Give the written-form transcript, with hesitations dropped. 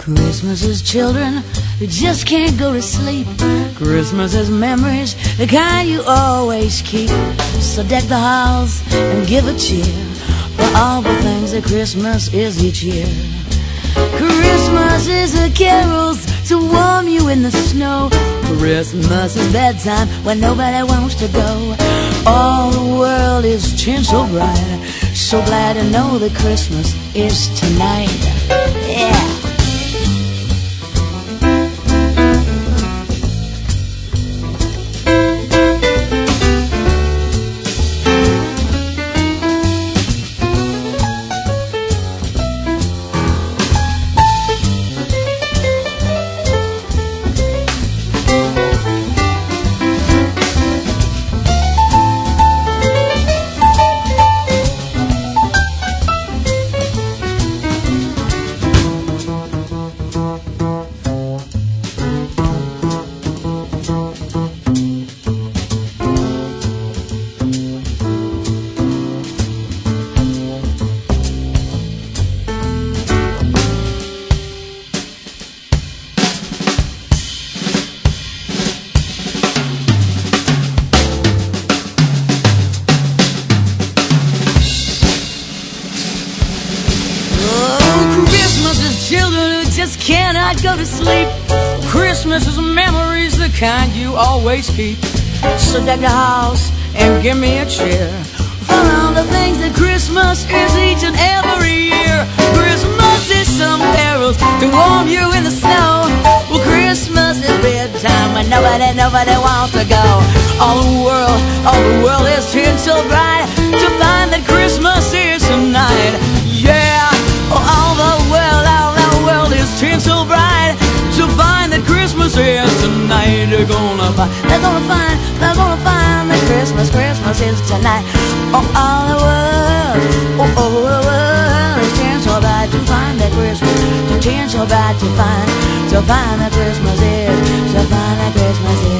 Christmas is children who just can't go to sleep. Christmas is memories, the kind you always keep. So deck the house and give a cheer for all the things that Christmas is each year. Christmas is the carols to warm you in the snow. Christmas is bedtime when nobody wants to go. All the world is tinsel bright. So glad to know that Christmas is tonight. Yeah. Children who just cannot go to sleep. Christmas is memories, the kind you always keep. So deck the house and give me a cheer for all the things that Christmas is each and every year. Christmas is some carols to warm you in the snow. Well, Christmas is bedtime when nobody wants to go. All the world is tinsel bright to find that Christmas is tonight. Yeah, all the world is tinsel bright to find that Christmas is tonight. They're gonna find that Christmas is tonight. All the world is tinsel bright to find that Christmas, tinsel bright to find that Christmas is, to find that Christmas is.